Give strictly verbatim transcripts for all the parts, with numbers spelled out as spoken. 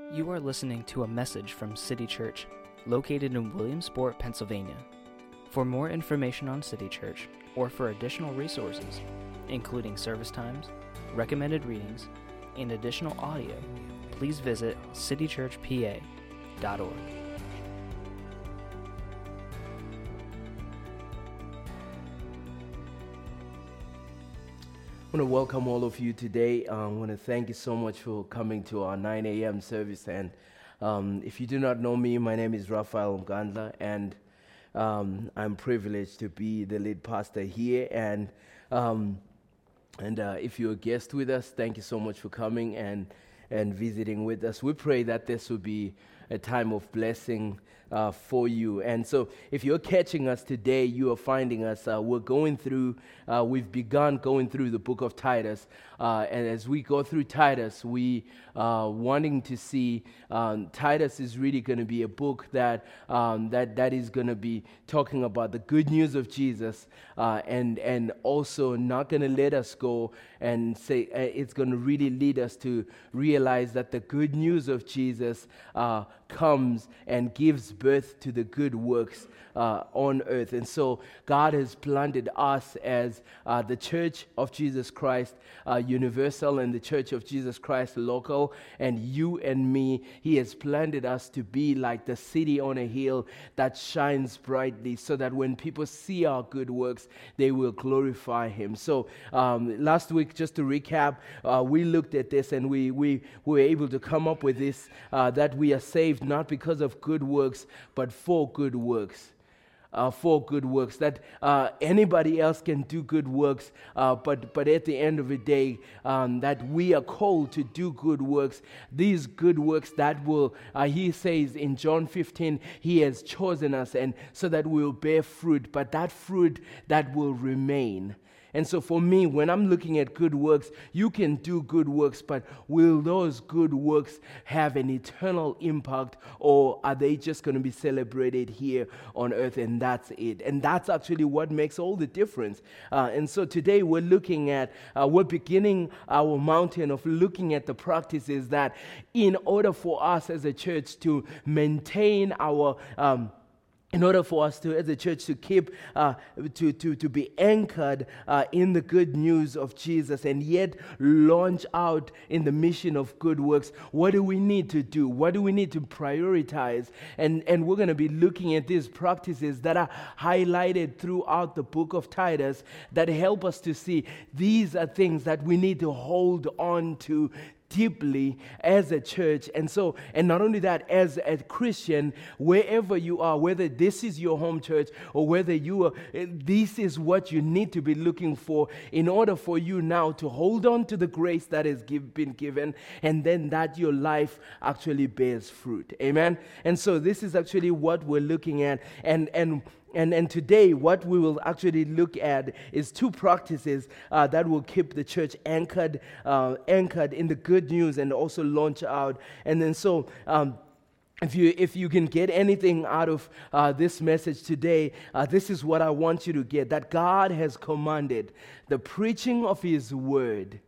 You are listening to a message from City Church, located in Williamsport, Pennsylvania. For more information on City Church, or for additional resources, including service times, recommended readings, and additional audio, please visit city church p a dot org. I want to welcome all of you today. Uh, I want to thank you so much for coming to our nine a.m. service. And um, if you do not know me, my name is Raphael Mgandla, and um, I'm privileged to be the lead pastor here. And um, and uh, if you're a guest with us, thank you so much for coming and and visiting with us. We pray that this will be a time of blessing uh, for you. And so if you're catching us today, you are finding us, uh, we're going through, uh, we've begun going through the book of Titus. Uh, and as we go through Titus, we are wanting to see um, Titus is really going to be a book that um, that that is going to be talking about the good news of Jesus, uh, and and also not going to let us go and say uh, it's going to really lead us to realize that the good news of Jesus uh, comes and gives birth to the good works uh, on earth. And so God has planted us as uh, the Church of Jesus Christ uh, Universal and the Church of Jesus Christ Local, and you and me. He has planted us to be like the city on a hill that shines brightly, so that when people see our good works, they will glorify Him. So um, last week, just to recap, uh, we looked at this and we, we were able to come up with this, uh, that we are saved not because of good works, but for good works. Uh, for good works, that uh, anybody else can do good works, uh, but but at the end of the day, um, that we are called to do good works. These good works that will, uh, he says in John fifteen, He has chosen us, and so that we will bear fruit, but that fruit that will remain. And so for me, when I'm looking at good works, you can do good works, but will those good works have an eternal impact, or are they just going to be celebrated here on earth and that's it? And that's actually what makes all the difference. Uh, and so today we're looking at, uh, we're beginning our mountain of looking at the practices that in order for us as a church to maintain our um In order for us to, as a church, to keep, uh, to, to, to be anchored uh, in the good news of Jesus and yet launch out in the mission of good works, what do we need to do? What do we need to prioritize? And, and we're going to be looking at these practices that are highlighted throughout the book of Titus that help us to see these are things that we need to hold on to deeply as a church. And so, and not only that, as a Christian, wherever you are, whether this is your home church or whether you are, this is what you need to be looking for in order for you now to hold on to the grace that has give, been given, and then that your life actually bears fruit. Amen? And so this is actually what we're looking at. And, and And and today, what we will actually look at is two practices uh, that will keep the church anchored, uh, anchored in the good news, and also launch out. And then so, um, if you if you can get anything out of uh, this message today, uh, this is what I want you to get: that God has commanded the preaching of His word.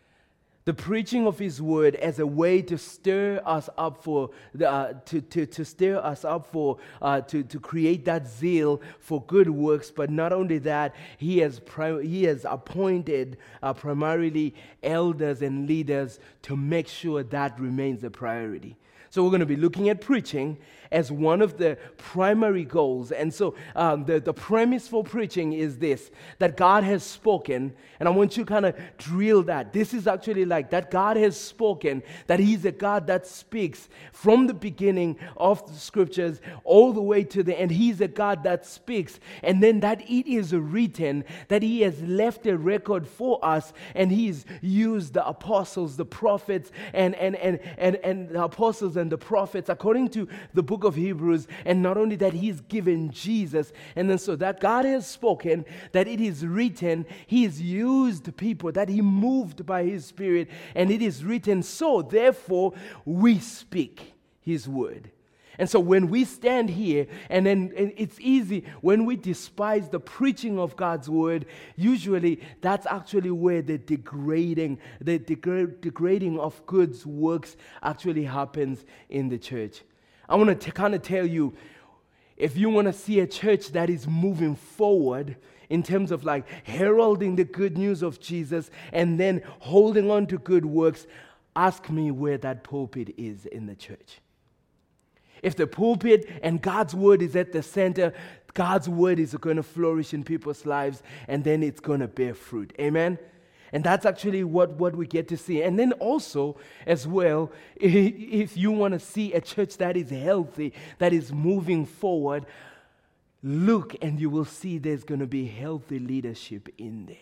The preaching of His word as a way to stir us up for the, uh, to, to to stir us up for uh, to to create that zeal for good works. But not only that, He has pri- He has appointed uh, primarily elders and leaders to make sure that remains a priority. So we're going to be looking at preaching as one of the primary goals. And so um, the, the premise for preaching is this: that God has spoken, and I want you to kind of drill that. This is actually like that God has spoken, that He's a God that speaks from the beginning of the scriptures all the way to the end. He's a God that speaks, and then that it is written, that He has left a record for us, and He's used the apostles, the prophets, and, and, and, and, and the apostles and the prophets according to the book of Hebrews. And not only that, He's given Jesus, and then so that God has spoken, that it is written, He's used people, that He moved by His Spirit, and it is written, so therefore we speak His word. And so when we stand here, and then and it's easy, when we despise the preaching of God's word, usually that's actually where the degrading, the degra- degrading of good works actually happens in the church. I want to kind of tell you, if you want to see a church that is moving forward in terms of like heralding the good news of Jesus and then holding on to good works, ask me where that pulpit is in the church. If the pulpit and God's word is at the center, God's word is going to flourish in people's lives, and then it's going to bear fruit. Amen? And that's actually what, what we get to see. And then also, as well, if you want to see a church that is healthy, that is moving forward, look and you will see there's going to be healthy leadership in there.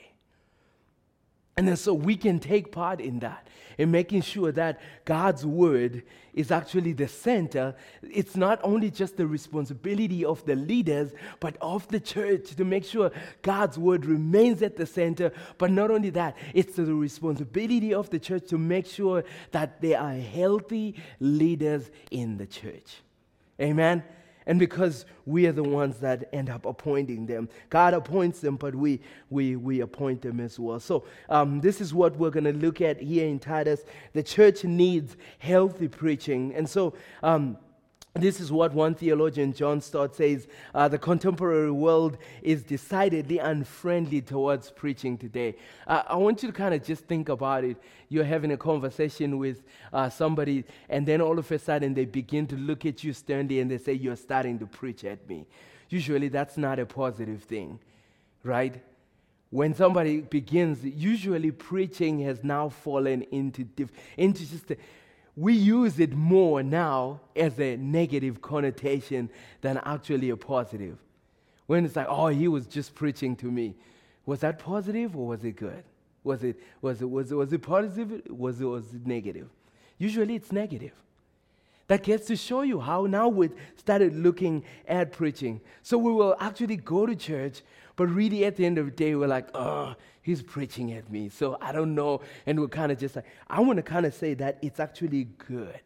And then so we can take part in that, in making sure that God's word is actually the center. It's not only just the responsibility of the leaders, but of the church to make sure God's word remains at the center. But not only that, it's the responsibility of the church to make sure that there are healthy leaders in the church. Amen? And because we are the ones that end up appointing them. God appoints them, but we we we appoint them as well. So um, this is what we're going to look at here in Titus. The church needs healthy preaching. And so um, this is what one theologian, John Stott, says. Uh, the contemporary world is decidedly unfriendly towards preaching today. Uh, I want you to kind of just think about it. You're having a conversation with uh, somebody, and then all of a sudden they begin to look at you sternly and they say, "You're starting to preach at me." Usually that's not a positive thing, right? When somebody begins, usually preaching has now fallen into, diff- into just a, we use it more now as a negative connotation than actually a positive. When it's like, "Oh, he was just preaching to me." Was that positive or was it good? Was it was it was it was it positive? Was it was it negative? Usually it's negative. That gets to show you how now we started looking at preaching. So we will actually go to church, but really at the end of the day, we're like, "Oh, he's preaching at me, so I don't know." And we're kind of just like, I want to kind of say that it's actually good.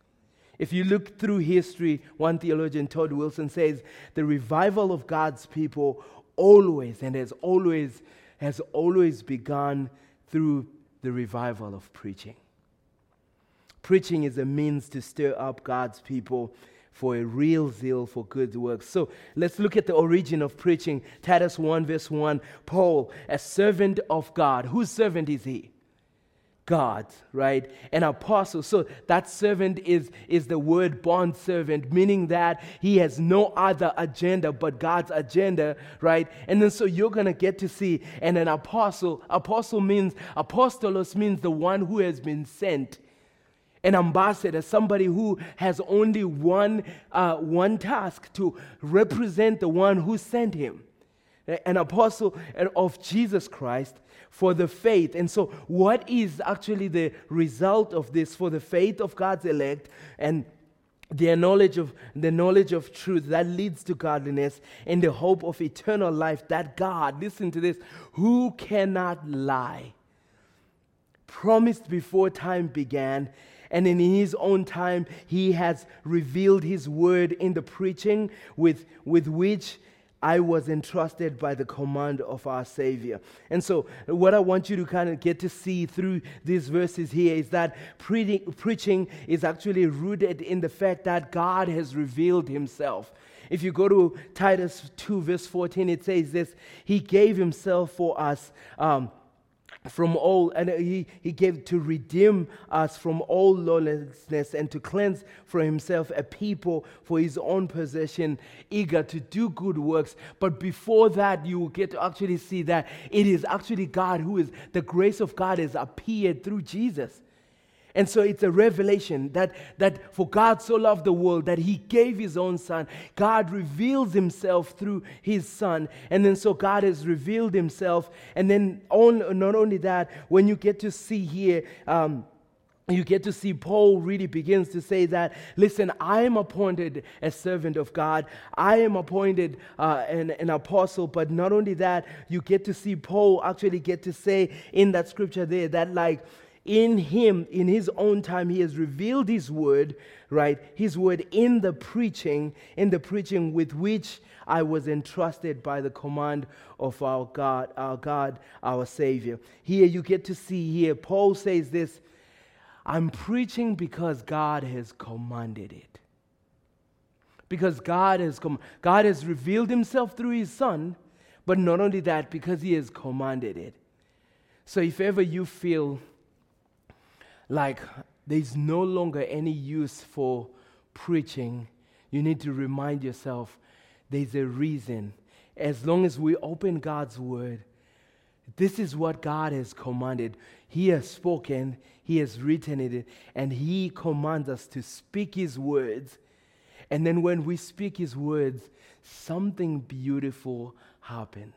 If you look through history, one theologian, Todd Wilson, says the revival of God's people always and has always has always begun through the revival of preaching. Preaching is a means to stir up God's people for a real zeal for good works. So let's look at the origin of preaching. Titus one verse one, Paul, a servant of God. Whose servant is he? God, right? An apostle. So that servant is, is the word bond servant, meaning that he has no other agenda but God's agenda, right? And then so you're going to get to see, and an apostle, apostle means, apostolos means the one who has been sent. An ambassador, somebody who has only one, uh, one task, to represent the one who sent him. An apostle of Jesus Christ for the faith. And so what is actually the result of this for the faith of God's elect and their knowledge of the knowledge of truth that leads to godliness and the hope of eternal life that God, listen to this, who cannot lie, promised before time began, and in his own time he has revealed his word in the preaching with, with which I was entrusted by the command of our Savior. And so what I want you to kind of get to see through these verses here is that pre- preaching is actually rooted in the fact that God has revealed himself. If you go to Titus two verse fourteen, it says this, he gave himself for us um, from all, and he, he gave to redeem us from all lawlessness and to cleanse for himself a people for his own possession, eager to do good works. But before that, you will get to actually see that it is actually God who is, the grace of God has appeared through Jesus. And so it's a revelation that, that for God so loved the world that he gave his own son. God reveals himself through his son. And then so God has revealed himself. And then on, not only that, when you get to see here, um, you get to see Paul really begins to say that, listen, I am appointed a servant of God. I am appointed uh, an, an apostle. But not only that, you get to see Paul actually get to say in that scripture there that like, in him, in his own time, he has revealed his word, right? His word in the preaching, in the preaching with which I was entrusted by the command of our God, our God, our Savior. Here you get to see here, Paul says this, I'm preaching because God has commanded it. Because God has com- God has revealed himself through his Son, but not only that, because he has commanded it. So if ever you feel like there's no longer any use for preaching, you need to remind yourself there's a reason. As long as we open God's word, this is what God has commanded. He has spoken, he has written it, and he commands us to speak his words. And then when we speak his words, something beautiful happens.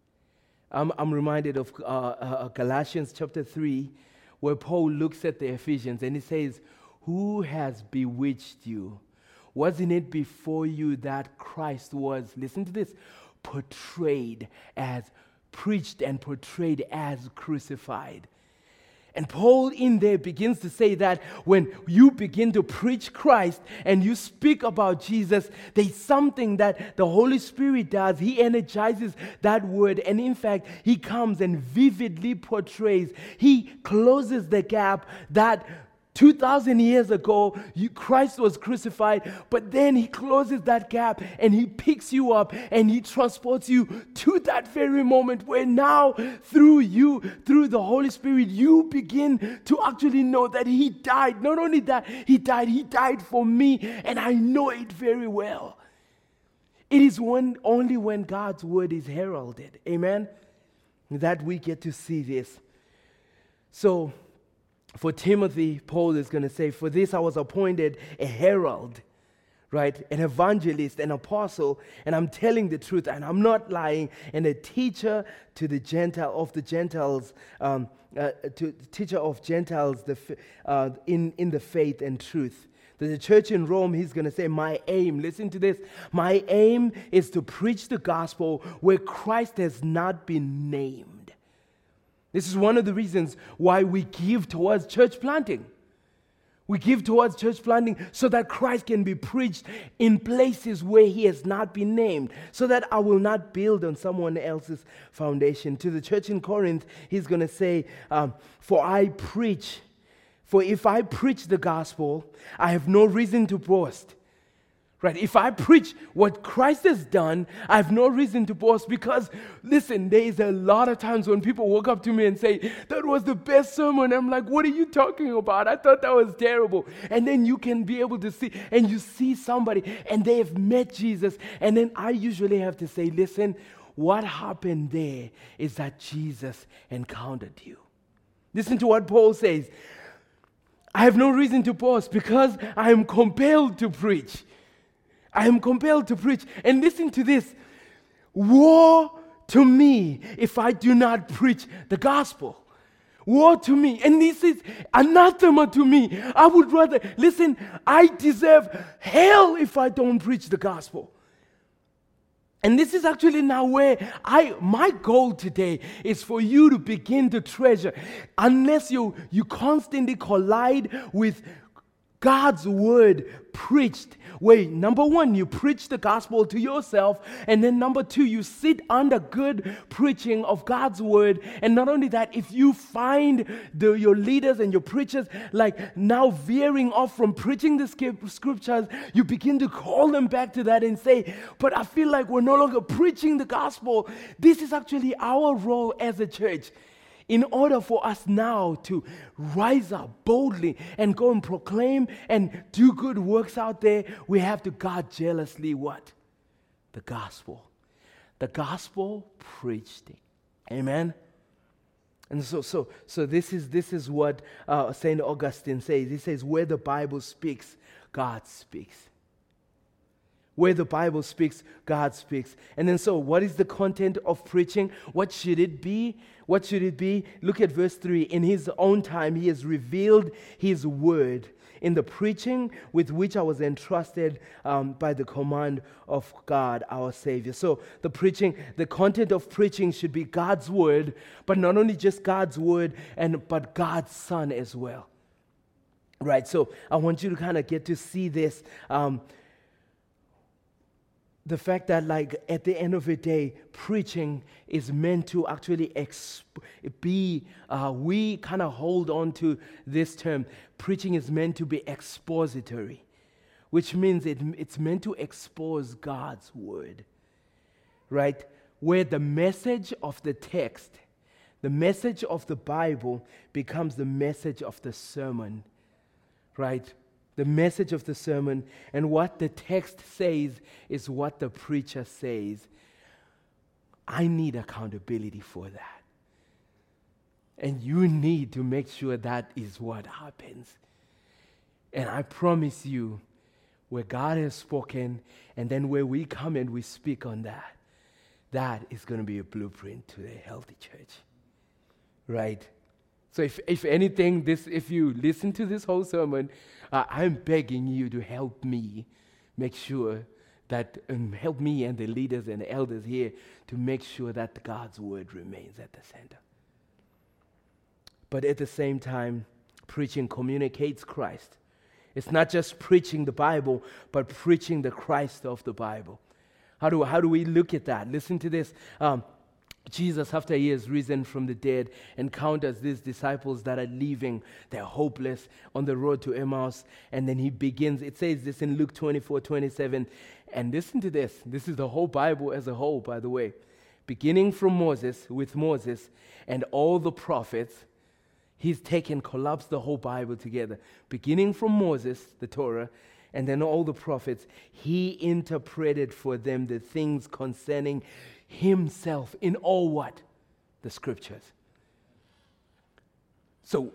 I'm, I'm reminded of uh, uh, Galatians chapter three, where Paul looks at the Ephesians and he says, who has bewitched you? Wasn't it before you that Christ was, listen to this, portrayed as, preached and portrayed as crucified? And Paul in there begins to say that when you begin to preach Christ and you speak about Jesus, there's something that the Holy Spirit does. He energizes that word, and in fact, he comes and vividly portrays. He closes the gap that two thousand years ago, you, Christ was crucified, but then he closes that gap and he picks you up and he transports you to that very moment where now, through you, through the Holy Spirit, you begin to actually know that he died. Not only that, he died, he died for me, and I know it very well. It is when, only when God's word is heralded, amen, that we get to see this. So, for Timothy, Paul is going to say, for this I was appointed a herald, right? An evangelist, an apostle, and I'm telling the truth, and I'm not lying, and a teacher to the Gentile, of the Gentiles, um, uh, to teacher of Gentiles the, uh, in, in the faith and truth. To the church in Rome, he's going to say, my aim, listen to this, my aim is to preach the gospel where Christ has not been named. This is one of the reasons why we give towards church planting. We give towards church planting so that Christ can be preached in places where he has not been named, so that I will not build on someone else's foundation. To the church in Corinth, he's going to say, um, for I preach, for if I preach the gospel, I have no reason to boast. Right? If I preach what Christ has done, I have no reason to boast, because, listen, there is a lot of times when people walk up to me and say, that was the best sermon. I'm like, what are you talking about? I thought that was terrible. And then you can be able to see, and you see somebody, and they have met Jesus. And then I usually have to say, listen, what happened there is that Jesus encountered you. Listen to what Paul says. I have no reason to boast because I am compelled to preach. I am compelled to preach. And listen to this. Woe to me if I do not preach the gospel. Woe to me. And this is anathema to me. I would rather, listen, I deserve hell if I don't preach the gospel. And this is actually now where I, my goal today is for you to begin to treasure. Unless you, you constantly collide with God's word preached, where number one, you preach the gospel to yourself, and then number two, you sit under good preaching of God's word. And not only that, if you find the, your leaders and your preachers like now veering off from preaching the scriptures, you begin to call them back to that and say, but I feel like we're no longer preaching the gospel. This is actually our role as a church. In order for us now to rise up boldly and go and proclaim and do good works out there, we have to guard jealously what? The gospel. The gospel preached. Amen? And so so, so this is this is what uh, Saint Augustine says. He says, where the Bible speaks, God speaks. Where the Bible speaks, God speaks. And then so what is the content of preaching? What should it be? What should it be? Look at verse three. In his own time, he has revealed his word in the preaching with which I was entrusted um, by the command of God, our Savior. So the preaching, the content of preaching should be God's word, but not only just God's word, and but God's Son as well. Right, so I want you to kind of get to see this. Um, The fact that, like, at the end of the day, preaching is meant to actually exp- be, uh, we kind of hold on to this term. Preaching is meant to be expository, which means it, it's meant to expose God's word, right? Where the message of the text, the message of the Bible becomes the message of the sermon, right? The message of the sermon, and what the text says is what the preacher says. I need accountability for that. And you need to make sure that is what happens. And I promise you, where God has spoken, and then where we come and we speak on that, that is going to be a blueprint to a healthy church. Right? So if, if anything, this if you listen to this whole sermon, uh, I'm begging you to help me make sure that, um, help me and the leaders and the elders here to make sure that God's word remains at the center. But at the same time, preaching communicates Christ. It's not just preaching the Bible, but preaching the Christ of the Bible. How do, how do we look at that? Listen to this. Um, Jesus, after he has risen from the dead, encounters these disciples that are leaving. They're hopeless on the road to Emmaus. And then he begins, it says this in Luke twenty-four twenty-seven. And listen to this. This is the whole Bible as a whole, by the way. Beginning from Moses, with Moses, and all the prophets, he's taken, collapsed the whole Bible together. Beginning from Moses, the Torah, and then all the prophets, he interpreted for them the things concerning himself in all what? The scriptures. So,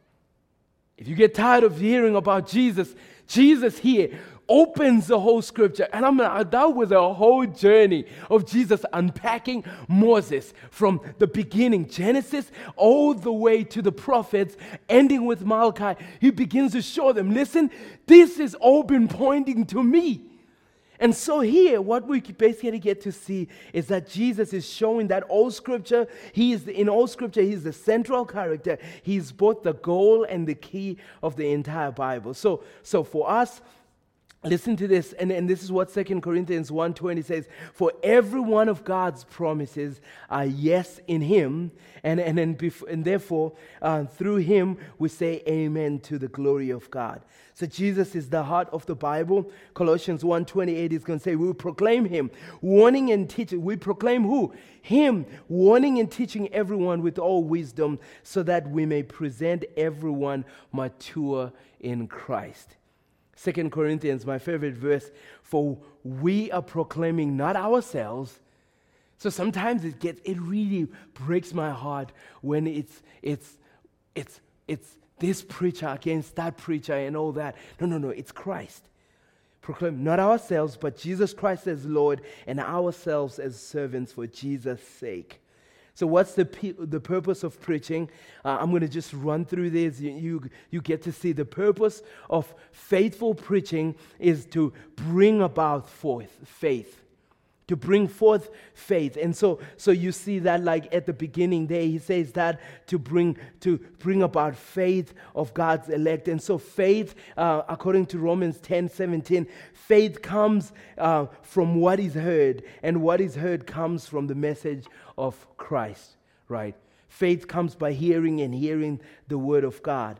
if you get tired of hearing about Jesus, Jesus here opens the whole scripture. And I'm uh, that was a whole journey of Jesus unpacking Moses from the beginning, Genesis, all the way to the prophets, ending with Malachi. He begins to show them, listen, this has all been pointing to me. And so here, what we basically get to see is that Jesus is showing that all scripture, he is in all scripture, he's the central character. He's both the goal and the key of the entire Bible. So, so for us, listen to this, and, and this is what Second Corinthians one twenty says, for every one of God's promises are yes in him, and, and, and, bef- and therefore uh, through him we say amen to the glory of God. So Jesus is the heart of the Bible. Colossians one twenty-eight is going to say, we proclaim him, warning and teaching. We proclaim who? Him, warning and teaching everyone with all wisdom, so that we may present everyone mature in Christ. Second Corinthians, my favorite verse, for we are proclaiming not ourselves. So sometimes it gets, it really breaks my heart when it's, it's, it's, it's this preacher against that preacher and all that. No, no, no, it's Christ. Proclaim not ourselves, but Jesus Christ as Lord, and ourselves as servants for Jesus' sake. So what's the the purpose of preaching? Uh, I'm going to just run through this. You, you you get to see the purpose of faithful preaching is to bring about forth faith. To bring forth faith. And so so you see that, like at the beginning there, he says that to bring to bring about faith of God's elect. And so faith, uh, according to Romans ten seventeen, faith comes uh, from what is heard, and what is heard comes from the message of Christ, right? Faith comes by hearing, and hearing the word of God.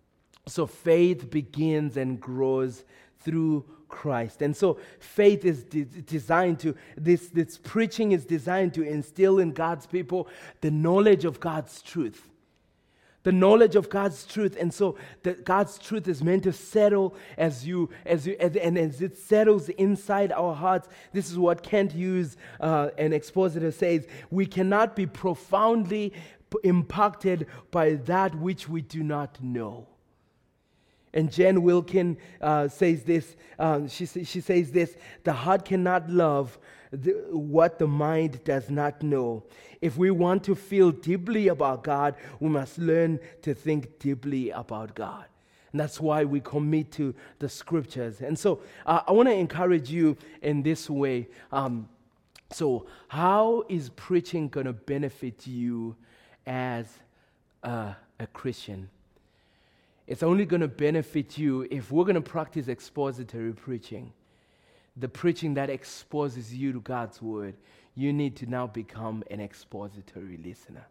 So faith begins and grows through Christ. And so faith is de- designed to, this, this preaching is designed to instill in God's people the knowledge of God's truth. The knowledge of God's truth. And so the, God's truth is meant to settle as you, as you, as, and as it settles inside our hearts. This is what Kent Hughes, uh, an expositor, says. We cannot be profoundly p- impacted by that which we do not know. And Jen Wilkin uh, says this, uh, she, she says this, the heart cannot love the, what the mind does not know. If we want to feel deeply about God, we must learn to think deeply about God. And that's why we commit to the scriptures. And so uh, I want to encourage you in this way. Um, so how is preaching going to benefit you as a, a Christian? It's only going to benefit you if we're going to practice expository preaching. The preaching that exposes you to God's word. You need to now become an expository listener.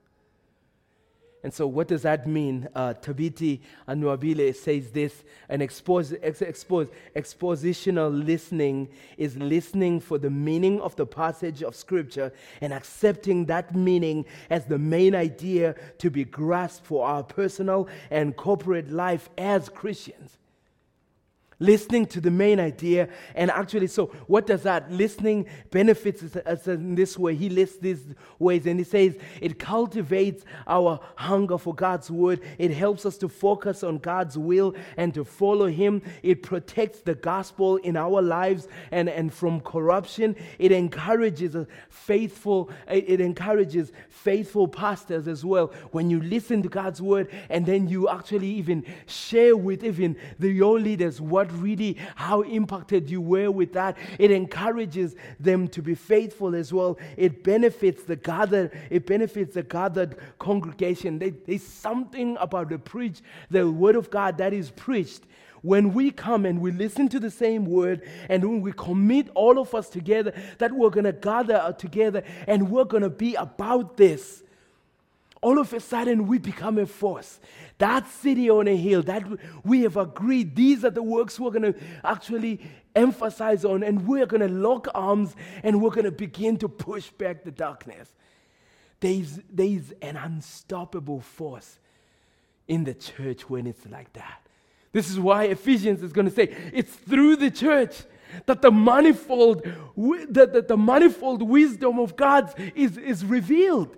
And so what does that mean? Uh, Thabiti Anuabile says this, an expose, ex, expose, expositional listening is listening for the meaning of the passage of Scripture and accepting that meaning as the main idea to be grasped for our personal and corporate life as Christians. Listening to the main idea, and actually, so what does that listening benefits us, us in this way? He lists these ways, and he says it cultivates our hunger for God's word. It helps us to focus on God's will and to follow Him. It protects the gospel in our lives and, and from corruption. It encourages a faithful. It encourages faithful pastors as well. When you listen to God's word, and then you actually even share with even the your leaders what really how impacted you were with that. It encourages them to be faithful as well. It benefits the gathered, it benefits the gathered congregation. There, there's something about the preach, the word of God that is preached. When we come and we listen to the same word, and when we commit all of us together, that we're going to gather together and we're going to be about this. All of a sudden, we become a force. That city on a hill, that we have agreed, these are the works we're going to actually emphasize on, and we're going to lock arms, and we're going to begin to push back the darkness. There's, there's an unstoppable force in the church when it's like that. This is why Ephesians is going to say, it's through the church that the manifold, that the, the manifold wisdom of God is, is revealed.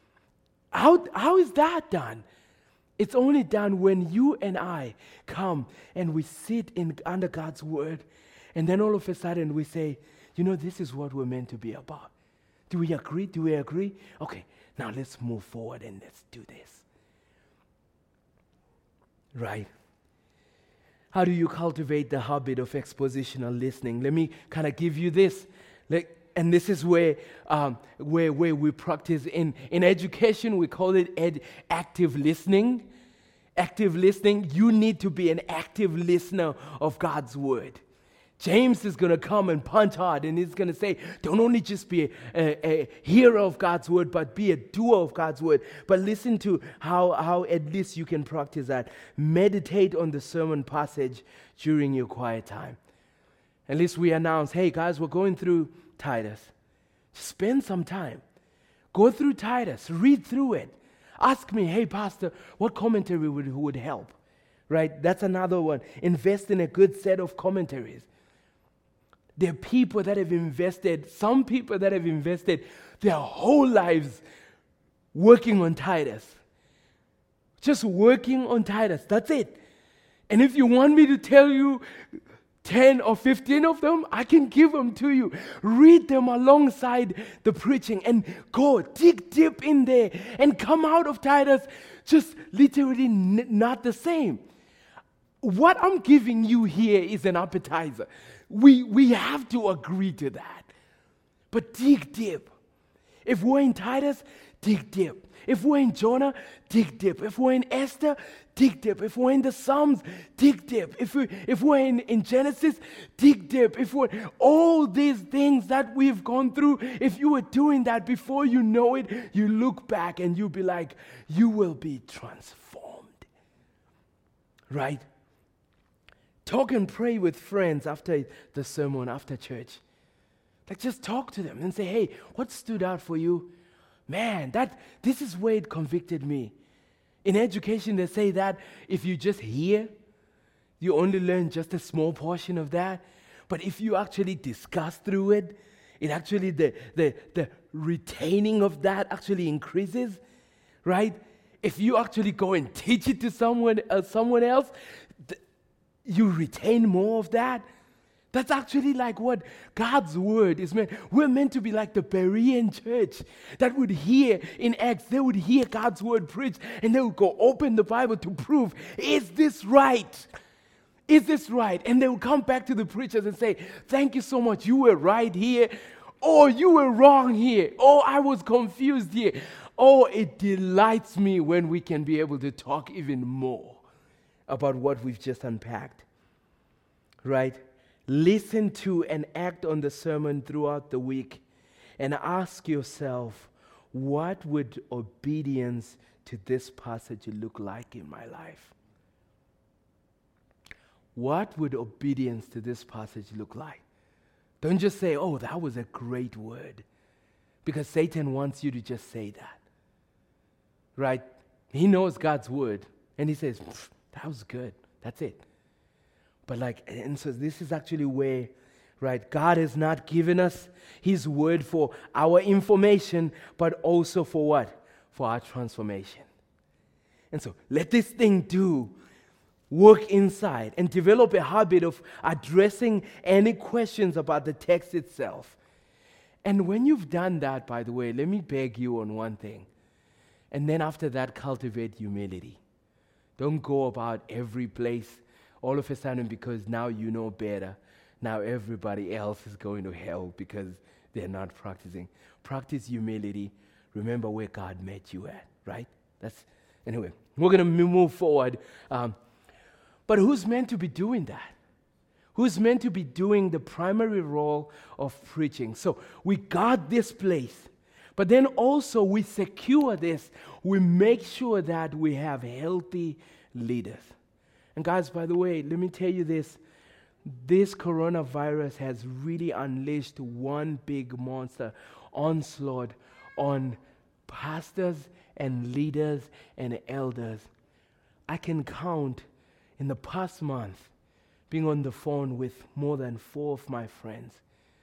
How, how is that done? It's only done when you and I come and we sit in under God's word, and then all of a sudden we say, you know, this is what we're meant to be about. Do we agree? Do we agree? Okay, now let's move forward and let's do this. Right? How do you cultivate the habit of expositional listening? Let me kind of give you this. Like, And this is where, um, where, where we practice in, in education. We call it ed, active listening. Active listening. You need to be an active listener of God's word. James is going to come and punch hard, and he's going to say, don't only just be a, a, a hearer of God's word, but be a doer of God's word. But listen to how, how at least you can practice that. Meditate on the sermon passage during your quiet time. At least we announce, hey guys, we're going through Titus. Spend some time. Go through Titus. Read through it. Ask me, hey pastor, what commentary would, would help? Right? That's another one. Invest in a good set of commentaries. There are people that have invested, some people that have invested their whole lives working on Titus. Just working on Titus. That's it. And if you want me to tell you ten or fifteen of them, I can give them to you. Read them alongside the preaching and go dig deep in there and come out of Titus just literally n- not the same. What I'm giving you here is an appetizer. We, we have to agree to that. But dig deep. If we're in Titus, dig deep. If we're in Jonah, dig deep. If we're in Esther, dig deep. If we're in the Psalms, dig deep. If, we, if we're in, in Genesis, dig deep. If we're all these things that we've gone through, if you were doing that before you know it, you look back and you'll be like, you will be transformed. Right? Talk and pray with friends after the sermon, after church. Like just talk to them and say, hey, what stood out for you? Man, that this is where it convicted me. In education, they say that if you just hear, you only learn just a small portion of that. But if you actually discuss through it, it actually, the, the, the retaining of that actually increases, right? If you actually go and teach it to someone, uh, someone else, th- you retain more of that. That's actually like what God's word is meant. We're meant to be like the Berean church that would hear in Acts, they would hear God's word preached and they would go open the Bible to prove, is this right? Is this right? And they would come back to the preachers and say, thank you so much, you were right here. Oh, you were wrong here. Oh, I was confused here. Oh, it delights me when we can be able to talk even more about what we've just unpacked. Right? Listen to and act on the sermon throughout the week and ask yourself, what would obedience to this passage look like in my life? What would obedience to this passage look like? Don't just say, oh, that was a great word. Because Satan wants you to just say that. Right? He knows God's word. And he says, that was good. That's it. But like, and so this is actually where, right, God has not given us his word for our information, but also for what? For our transformation. And so let this thing do work inside and develop a habit of addressing any questions about the text itself. And when you've done that, by the way, let me beg you on one thing. And then after that, cultivate humility. Don't go about every place all of a sudden because now you know better. Now everybody else is going to hell because they're not practicing. Practice humility. Remember where God met you at, right? That's anyway, we're going to move forward. Um, but who's meant to be doing that? Who's meant to be doing the primary role of preaching? So we guard this place, but then also we secure this. We make sure that we have healthy leaders. And guys, by the way, let me tell you this. This coronavirus has really unleashed one big monster onslaught on pastors and leaders and elders. I can count in the past month being on the phone with more than four of my friends.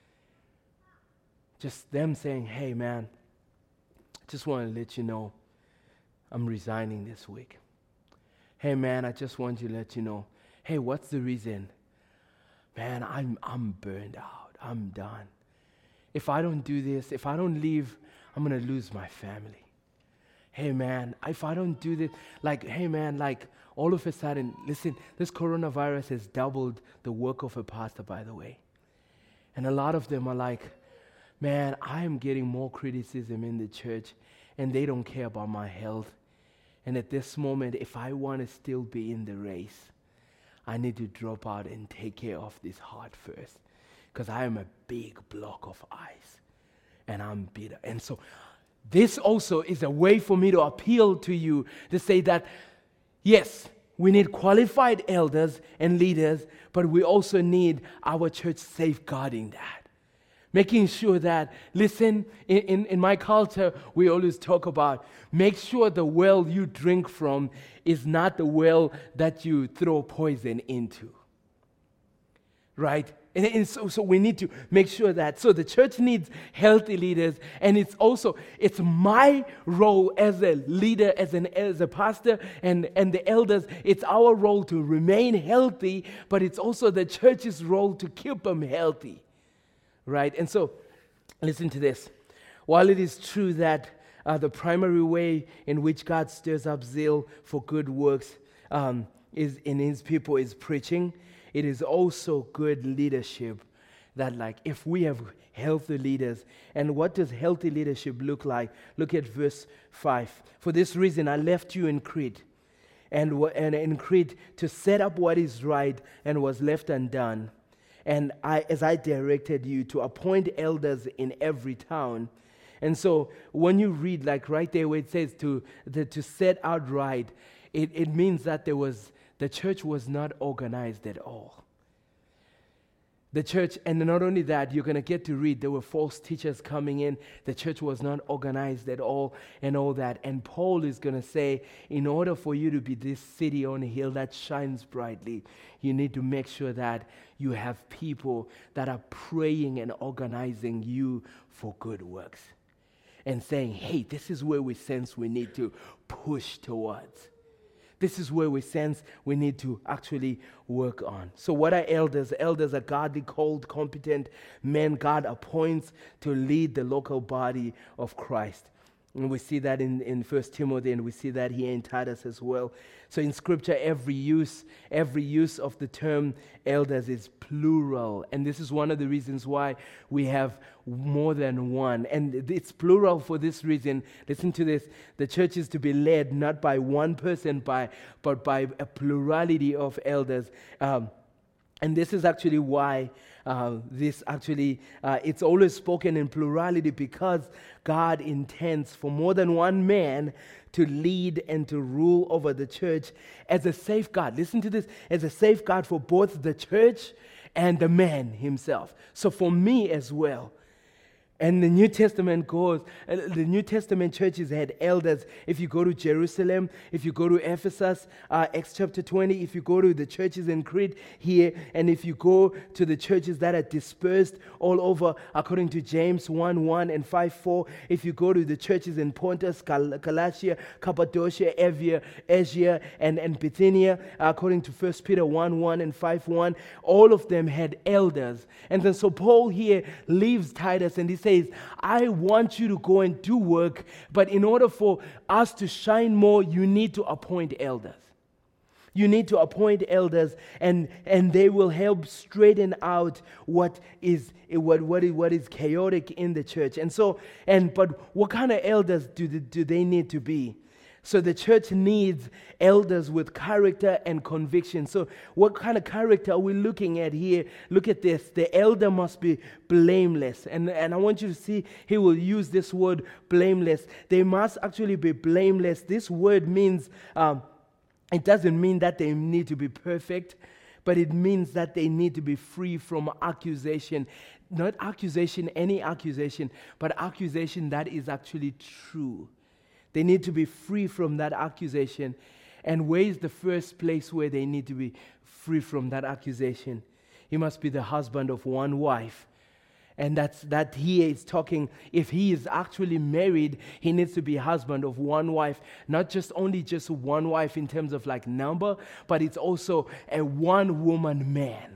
Just them saying, hey man, just want to let you know I'm resigning this week. Hey man, I just want you to let you know, hey, what's the reason? Man, I'm I'm burned out. I'm done. If I don't do this, if I don't leave, I'm going to lose my family. Hey man, if I don't do this, like, hey man, like all of a sudden, listen, this coronavirus has doubled the work of a pastor, by the way. And a lot of them are like, man, I am getting more criticism in the church and they don't care about my health. And at this moment, if I want to still be in the race, I need to drop out and take care of this heart first. Because I am a big block of ice. And I'm bitter. And so this also is a way for me to appeal to you to say that, yes, we need qualified elders and leaders, but we also need our church safeguarding that. Making sure that, listen, in, in, in my culture, we always talk about make sure the well you drink from is not the well that you throw poison into. Right? And, and so, so we need to make sure that, so the church needs healthy leaders, and it's also, it's my role as a leader, as an as a pastor, and, and the elders, it's our role to remain healthy, but it's also the church's role to keep them healthy. Right? And so, listen to this. While it is true that uh, the primary way in which God stirs up zeal for good works um, is in his people is preaching, it is also good leadership that, like, if we have healthy leaders, and what does healthy leadership look like? Look at verse five. For this reason I left you in Crete, and, w- and in Crete to set up what is right and was left undone. And I, as I directed you, to appoint elders in every town. And so when you read, like right there where it says to the, to set out right, it, it means that there was the church was not organized at all. The church, and not only that, you're going to get to read, there were false teachers coming in. The church was not organized at all and all that. And Paul is going to say, in order for you to be this city on a hill that shines brightly, you need to make sure that you have people that are praying and organizing you for good works. And saying, hey, this is where we sense we need to push towards. This is where we sense we need to actually work on. So what are elders? Elders are godly, called, competent men God appoints to lead the local body of Christ. And we see that in, in First Timothy, and we see that here in Titus as well. So in Scripture, every use, every use of the term elders is plural. And this is one of the reasons why we have more than one. And it's plural for this reason. Listen to this. The church is to be led not by one person, by, but by a plurality of elders. Um, and this is actually why Uh, this actually, uh, it's always spoken in plurality because God intends for more than one man to lead and to rule over the church as a safeguard. Listen to this, as a safeguard for both the church and the man himself. So for me as well. And the New Testament goes, uh, the New Testament churches had elders. If you go to Jerusalem, if you go to Ephesus, uh, Acts chapter twenty, if you go to the churches in Crete here, and if you go to the churches that are dispersed all over, according to James one one and five four, if you go to the churches in Pontus, Gal- Galatia, Cappadocia, Asia, Asia and, and Bithynia, according to First Peter one one and five one, all of them had elders. And then so Paul here leaves Titus and he says, I want you to go and do work, but in order for us to shine more, you need to appoint elders. You need to appoint elders, and, and they will help straighten out what is what what is what is chaotic in the church. And so, and but what kind of elders do they, do they need to be? So the church needs elders with character and conviction. So what kind of character are we looking at here? Look at this. The elder must be blameless. And, and I want you to see he will use this word blameless. They must actually be blameless. This word means, um, it doesn't mean that they need to be perfect, but it means that they need to be free from accusation. Not accusation, any accusation, but accusation that is actually true. They need to be free from that accusation. And where is the first place where they need to be free from that accusation? He must be the husband of one wife. And that's that he is talking, if he is actually married, he needs to be husband of one wife. Not just only just one wife in terms of like number, but it's also a one-woman man.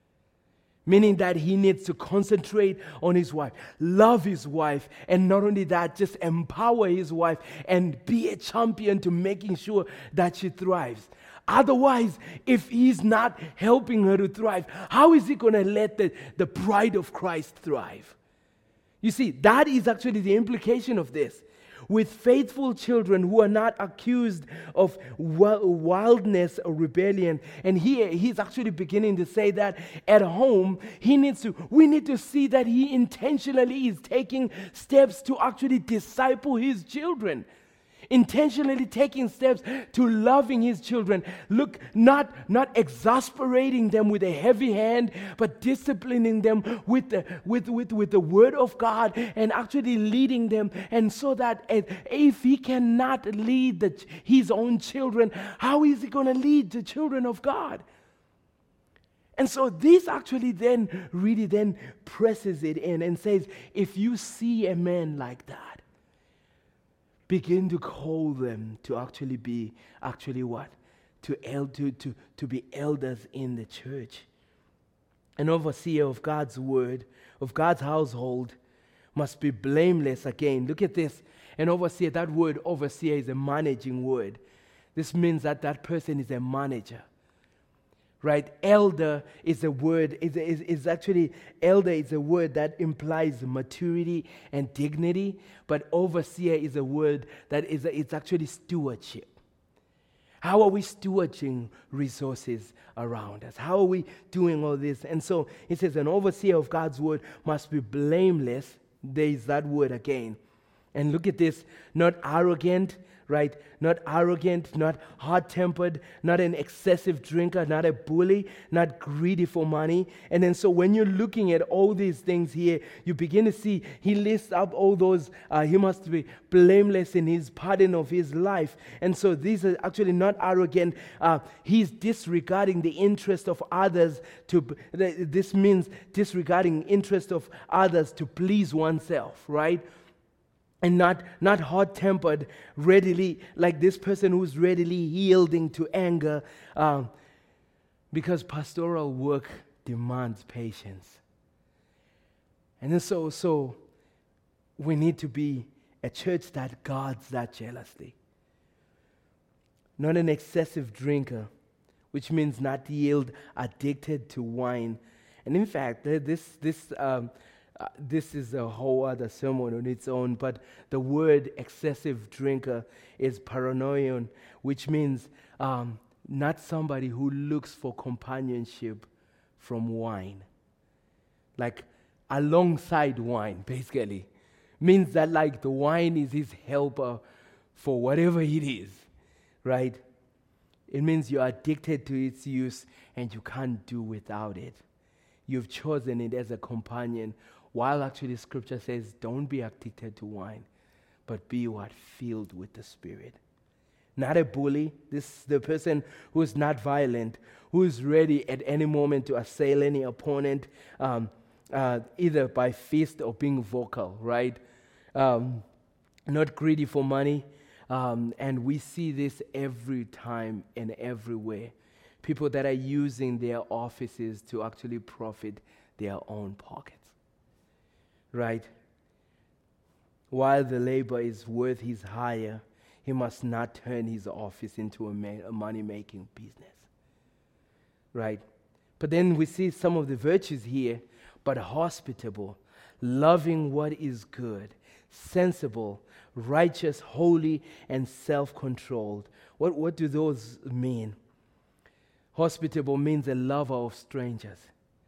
Meaning that he needs to concentrate on his wife, love his wife, and not only that, just empower his wife and be a champion to making sure that she thrives. Otherwise, if he's not helping her to thrive, how is he going to let the, the bride of Christ thrive? You see, that is actually the implication of this. With faithful children who are not accused of wildness or rebellion. And here he's actually beginning to say that at home, he needs to, we need to see that he intentionally is taking steps to actually disciple his children. Intentionally taking steps to loving his children. Look, not, not exasperating them with a heavy hand, but disciplining them with the, with, with, with the word of God and actually leading them. And so that if he cannot lead the, his own children, how is he going to lead the children of God? And so this actually then really then presses it in and says, if you see a man like that, begin to call them to actually be, actually what? To, el- to, to, to be elders in the church. An overseer of God's word, of God's household, must be blameless again. Look at this. An overseer, that word overseer is a managing word. This means that that person is a manager. Right? Elder is a word, is, is, is actually, elder is a word that implies maturity and dignity, but overseer is a word that is, a, it's actually stewardship. How are we stewarding resources around us? How are we doing all this? And so it says an overseer of God's word must be blameless. There is that word again. And look at this, not arrogant, right? Not arrogant, not hot-tempered, not an excessive drinker, not a bully, not greedy for money. And then so when you're looking at all these things here, you begin to see he lists up all those, uh, he must be blameless in his pattern of his life. And so these are actually not arrogant. Uh, he's disregarding the interest of others. To This means disregarding interest of others to please oneself, right? and not, not hot-tempered, readily, like this person who's readily yielding to anger, um, because pastoral work demands patience. And then so, so we need to be a church that guards that jealously. Not an excessive drinker, which means not yield addicted to wine. And in fact, this this um, uh, this is a whole other sermon on its own. But the word excessive drinker is paranoion, which means um, not somebody who looks for companionship from wine, like alongside wine, basically. Means that like the wine is his helper for whatever it is, right? It means you're addicted to its use and you can't do without it. You've chosen it as a companion, while actually Scripture says don't be addicted to wine, but be what? Filled with the Spirit. Not a bully. This is the person who is not violent, who is ready at any moment to assail any opponent, um, uh, either by fist or being vocal, right? Um, not greedy for money. Um, and we see this every time and everywhere. People that are using their offices to actually profit their own pockets, right? While the labor is worth his hire, he must not turn his office into a, ma- a money-making business, right? But then we see some of the virtues here, but hospitable, loving what is good, sensible, righteous, holy, and self-controlled. What, what do those mean? Hospitable means a lover of strangers.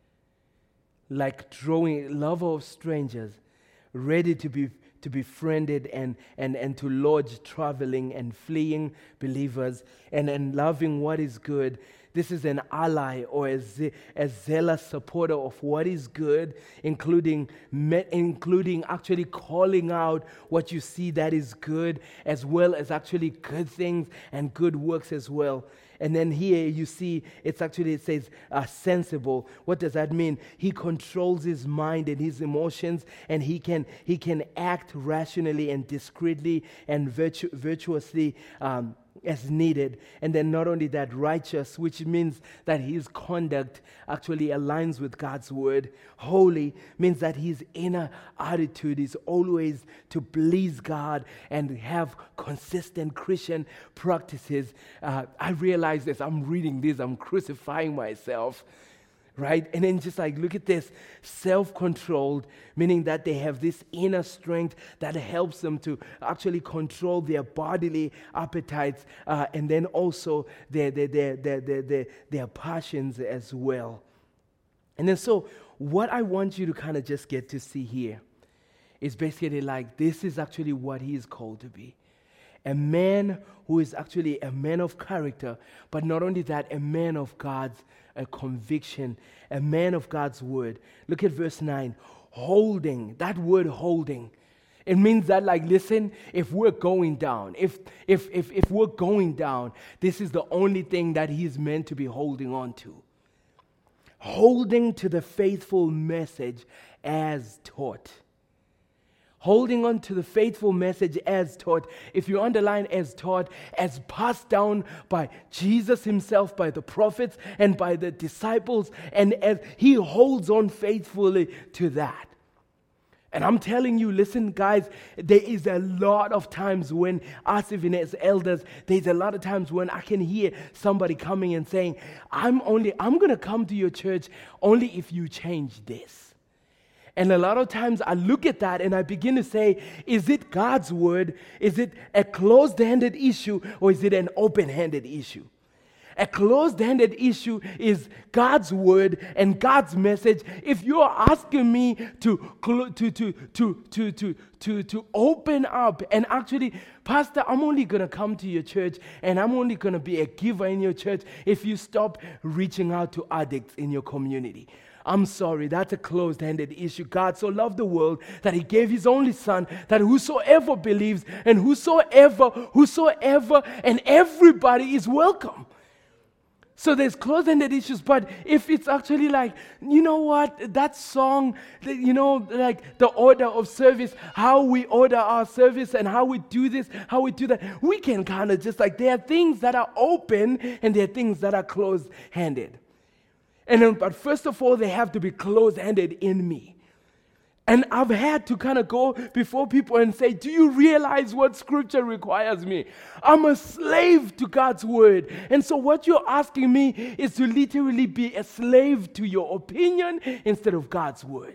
Like drawing, lover of strangers, ready to be to be friended and, and, and to lodge traveling and fleeing believers, and, and loving what is good. This is an ally or a, ze- a zealous supporter of what is good, including me- including actually calling out what you see that is good, as well as actually good things and good works as well. And then here you see it's actually, it says uh, sensible. What does that mean? He controls his mind and his emotions, and he can he can act rationally and discreetly and virtu- virtuously um, as needed. And then not only that, righteous, which means that his conduct actually aligns with God's word. Holy means that his inner attitude is always to please God and have consistent Christian practices. Uh, I realize as I'm reading this, I'm crucifying myself. Right? And then just like, look at this, self-controlled, meaning that they have this inner strength that helps them to actually control their bodily appetites, uh, and then also their, their, their, their, their, their, their passions as well. And then so what I want you to kind of just get to see here is basically like, this is actually what he is called to be. A man who is actually a man of character, but not only that, a man of God's a conviction, a man of God's word. Look at verse nine. Holding, that word holding, it means that like, listen, if we're going down, if if if if we're going down, this is the only thing that he's meant to be holding on to. Holding to the faithful message as taught. Holding on to the faithful message as taught. If you underline as taught, as passed down by Jesus himself, by the prophets, and by the disciples, and as he holds on faithfully to that. And I'm telling you, listen, guys, there is a lot of times when us, even as elders, there's a lot of times when I can hear somebody coming and saying, I'm only, I'm going to come to your church only if you change this. And a lot of times I look at that and I begin to say, is it God's word? Is it a closed-handed issue, or is it an open-handed issue? A closed-handed issue is God's word and God's message. If you're asking me to to to to to to to to open up and actually, Pastor, I'm only going to come to your church and I'm only going to be a giver in your church if you stop reaching out to addicts in your community. I'm sorry, that's a closed-handed issue. God so loved the world that he gave his only son, that whosoever believes and whosoever, whosoever and everybody is welcome. So there's close-ended issues, but if it's actually like, you know what, that song, the- you know, like the order of service, how we order our service and how we do this, how we do that, we can kind of just like, there are things that are open and there are things that are closed-handed. And then, but first of all, they have to be closed-handed in me. And I've had to kind of go before people and say, do you realize what Scripture requires me? I'm a slave to God's word. And so what you're asking me is to literally be a slave to your opinion instead of God's word.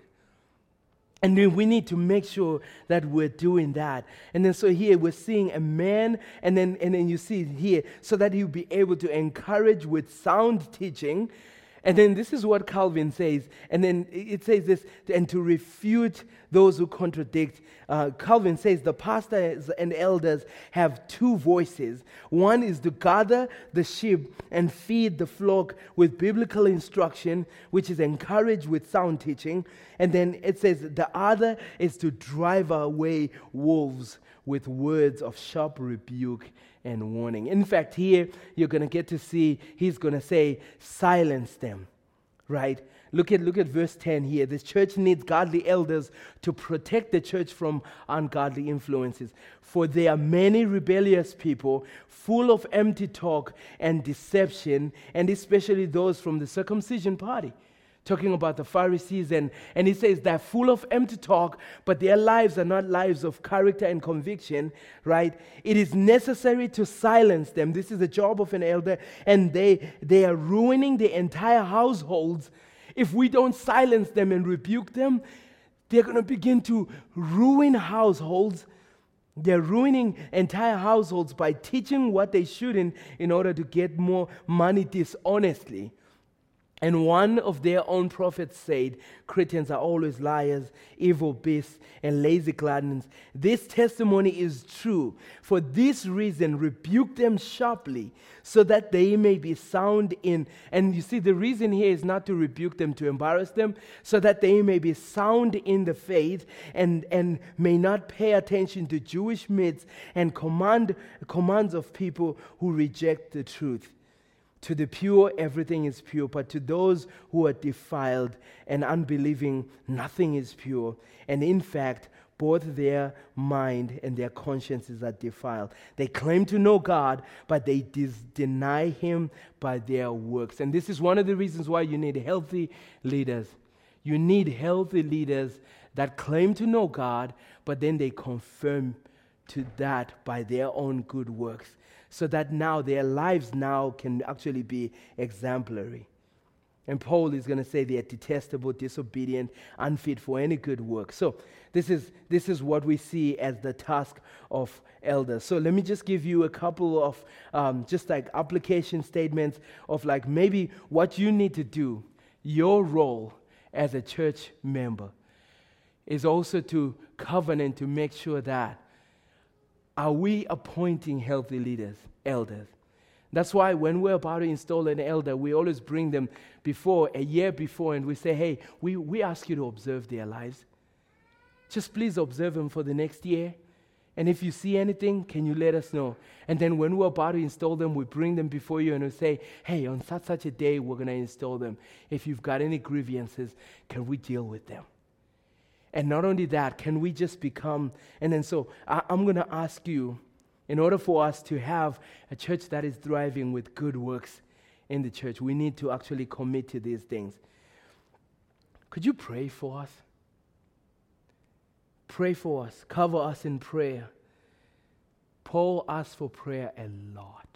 And then we need to make sure that we're doing that. And then so here we're seeing a man, and then, and then you see here, so that he'll be able to encourage with sound teaching. And then this is what Calvin says. And then it says this, and to refute those who contradict. Uh, Calvin says the pastors and elders have two voices. One is to gather the sheep and feed the flock with biblical instruction, which is encouraged with sound teaching. And then it says the other is to drive away wolves with words of sharp rebuke and warning. In fact, here you're going to get to see, he's going to say, silence them, right? Look at look at verse ten here. The church needs godly elders to protect the church from ungodly influences. For there are many rebellious people full of empty talk and deception, and especially those from the circumcision party. Talking about the Pharisees, and, and he says they're full of empty talk, but their lives are not lives of character and conviction, right? It is necessary to silence them. This is the job of an elder, and they, they are ruining the entire households. If we don't silence them and rebuke them, they're going to begin to ruin households. They're ruining entire households by teaching what they shouldn't in order to get more money dishonestly. And one of their own prophets said, Christians are always liars, evil beasts, and lazy gluttons. This testimony is true. For this reason, rebuke them sharply, so that they may be sound in. And you see, the reason here is not to rebuke them, to embarrass them, so that they may be sound in the faith and, and may not pay attention to Jewish myths and command, commands of people who reject the truth. To the pure, everything is pure, but to those who are defiled and unbelieving, nothing is pure. And in fact, both their mind and their consciences are defiled. They claim to know God, but they dis- deny Him by their works. And this is one of the reasons why you need healthy leaders. You need healthy leaders that claim to know God, but then they confirm to that by their own good works. So that now their lives now can actually be exemplary. And Paul is going to say they are detestable, disobedient, unfit for any good work. So this is this is what we see as the task of elders. So let me just give you a couple of um, just like application statements of like maybe what you need to do. Your role as a church member is also to covenant to make sure that are we appointing healthy leaders, elders? That's why when we're about to install an elder, we always bring them before, a year before, and we say, hey, we, we ask you to observe their lives. Just please observe them for the next year. And if you see anything, can you let us know? And then when we're about to install them, we bring them before you and we say, hey, on such such a day, we're going to install them. If you've got any grievances, can we deal with them? And not only that, can we just become, and then so I, I'm going to ask you, in order for us to have a church that is thriving with good works in the church, we need to actually commit to these things. Could you pray for us? Pray for us. Cover us in prayer. Paul asked for prayer a lot.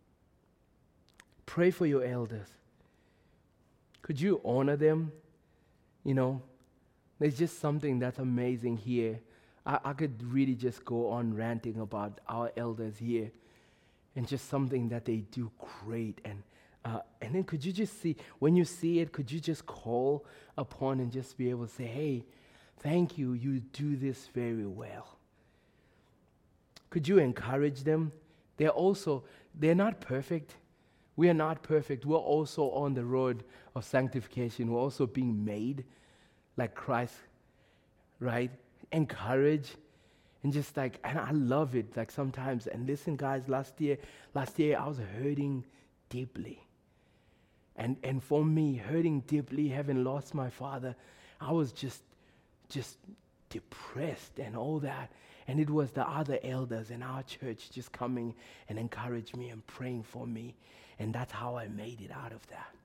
Pray for your elders. Could you honor them? You know, there's just something that's amazing here. I, I could really just go on ranting about our elders here and just something that they do great. And uh, and then could you just see, when you see it, could you just call upon and just be able to say, hey, thank you, you do this very well. Could you encourage them? They're also, they're not perfect. We are not perfect. We're also on the road of sanctification. We're also being made like Christ, right? Encourage and just like, and I love it, like sometimes, and listen guys, last year, last year I was hurting deeply. And and for me, hurting deeply, having lost my father, I was just just depressed and all that. And it was the other elders in our church just coming and encouraging me and praying for me. And that's how I made it out of that.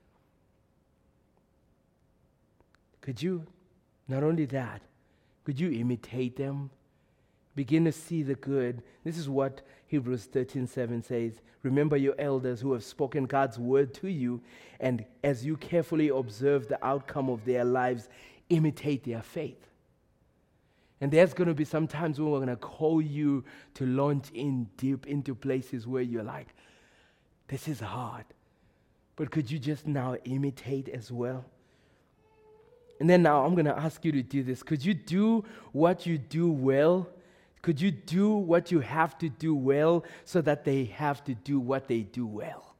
Could you, not only that, could you imitate them? Begin to see the good. This is what Hebrews thirteen seven says. Remember your elders who have spoken God's word to you, and as you carefully observe the outcome of their lives, imitate their faith. And there's going to be some times when we're going to call you to launch in deep into places where you're like, this is hard. But could you just now imitate as well? And then now I'm going to ask you to do this. Could you do what you do well? Could you do what you have to do well so that they have to do what they do well?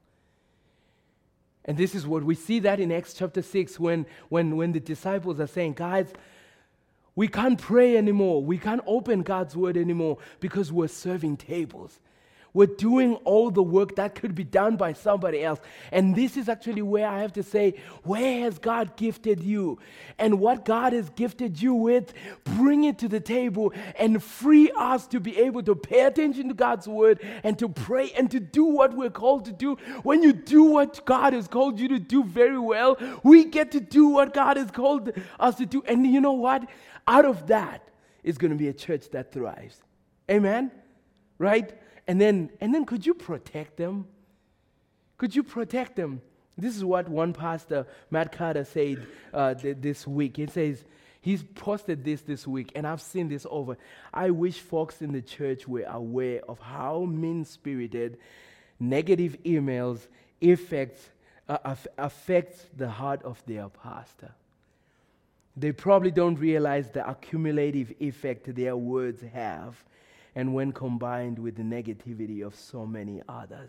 And this is what we see that in Acts chapter six when, when, when the disciples are saying, guys, we can't pray anymore. We can't open God's word anymore because we're serving tables. We're doing all the work that could be done by somebody else. And this is actually where I have to say, where has God gifted you? And what God has gifted you with, bring it to the table and free us to be able to pay attention to God's word and to pray and to do what we're called to do. When you do what God has called you to do very well, we get to do what God has called us to do. And you know what? Out of that is going to be a church that thrives. Amen? Right? And then, and then could you protect them? Could you protect them? This is what one pastor, Matt Carter, said uh, th- this week. He says, he's posted this this week, and I've seen this over. I wish folks in the church were aware of how mean-spirited negative emails affects, uh, aff- affects the heart of their pastor. They probably don't realize the accumulative effect their words have, and when combined with the negativity of so many others.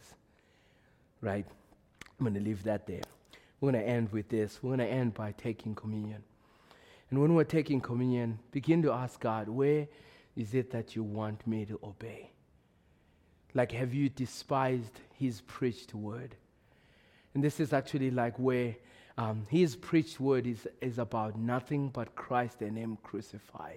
Right? I'm going to leave that there. We're going to end with this. We're going to end by taking communion. And when we're taking communion, begin to ask God, where is it that you want me to obey? Like, have you despised his preached word? And this is actually like where um, his preached word is, is about nothing but Christ and him crucified.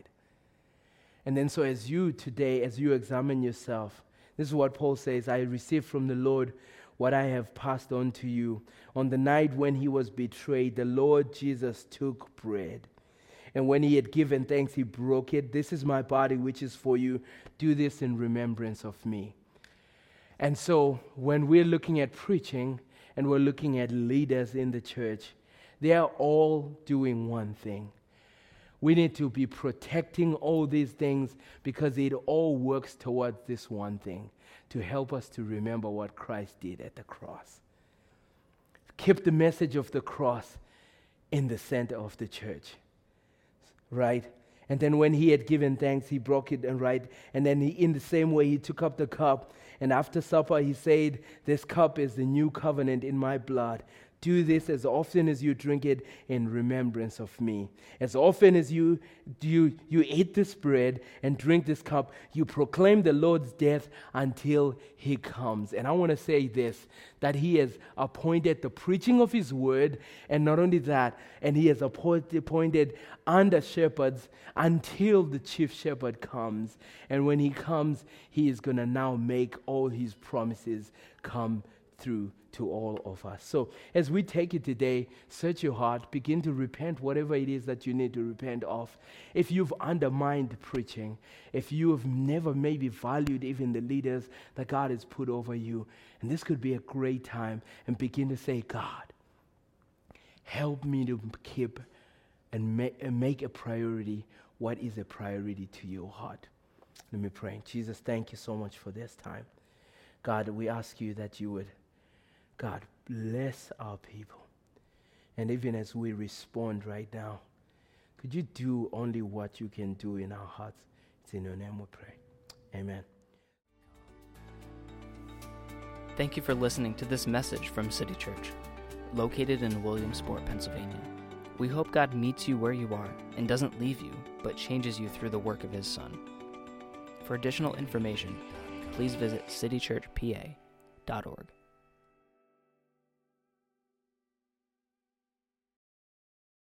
And then so as you today, as you examine yourself, this is what Paul says, I received from the Lord what I have passed on to you. On the night when he was betrayed, the Lord Jesus took bread. And when he had given thanks, he broke it. This is my body, which is for you. Do this in remembrance of me. And so when we're looking at preaching and we're looking at leaders in the church, they are all doing one thing. We need to be protecting all these things because it all works towards this one thing, to help us to remember what Christ did at the cross. Keep the message of the cross in the center of the church, right? And then when he had given thanks, he broke it and right. And then he, in the same way, he took up the cup. And after supper, he said, this cup is the new covenant in my blood. Do this as often as you drink it in remembrance of me. As often as you, you, you eat this bread and drink this cup, you proclaim the Lord's death until he comes. And I want to say this, that he has appointed the preaching of his word, and not only that, and he has appointed, appointed under shepherds until the chief shepherd comes. And when he comes, he is going to now make all his promises come through to all of us. So as we take it today, search your heart, begin to repent whatever it is that you need to repent of. If you've undermined preaching, if you have never maybe valued even the leaders that God has put over you, and this could be a great time, and begin to say, God, help me to keep and, ma- and make a priority what is a priority to your heart. Let me pray. Jesus, thank you so much for this time. God, we ask you that you would God, bless our people. And even as we respond right now, could you do only what you can do in our hearts? It's in your name we pray. Amen. Thank you for listening to this message from City Church, located in Williamsport, Pennsylvania. We hope God meets you where you are and doesn't leave you, but changes you through the work of his Son. For additional information, please visit city church p a dot org.